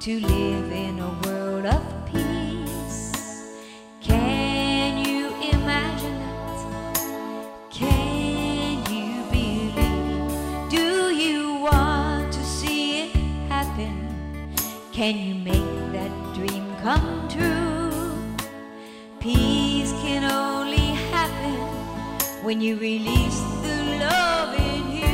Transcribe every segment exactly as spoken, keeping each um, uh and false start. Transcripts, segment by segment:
to live in a world of peace. Can you imagine it? Can you believe? Do you want to see it happen? Can you make that dream come true? Peace can only happen when you release the love in you.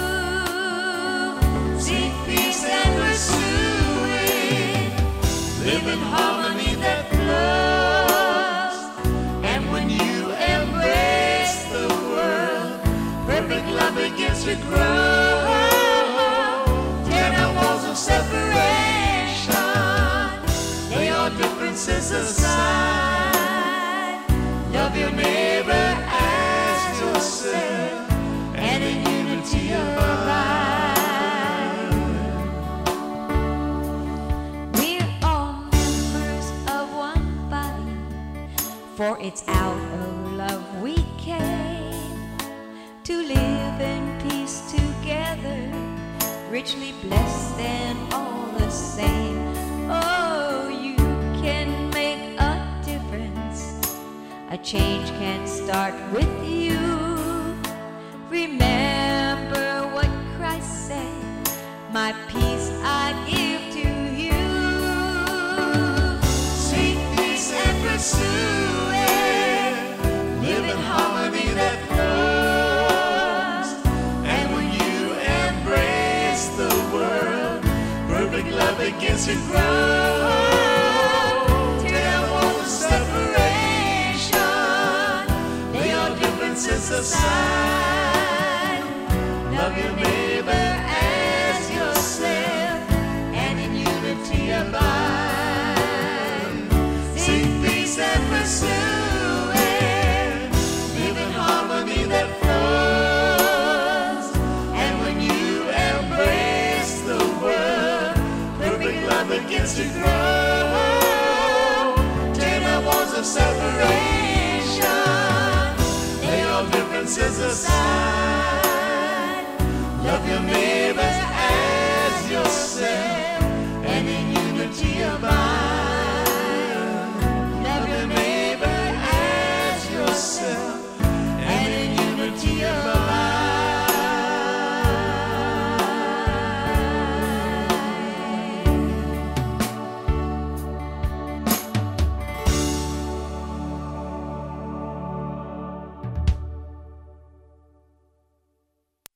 Seek peace and pursue it. Live in harmony that flows. And when you embrace the world, perfect love begins to grow. Tear down walls of separation. Lay your differences aside. Love your neighbor as yourself, and in unity abide. We're all members of one body, for it's out of love we came to live in peace together, richly blessed and all the same. Oh, you can make a difference. A change can start with you. Remember what Christ said, my peace I give to you. Seek peace and pursue it. Live in harmony that flows. And when you embrace the world, perfect love begins to grow. Tear down walls of separation. Lay your differences aside. Love your neighbor as yourself, and in unity abide. Seek peace and pursue it. Live in harmony that flows. And when you embrace the world, perfect love begins to grow. Tear down walls of separation. Lay your differences aside. Love your neighbor as yourself.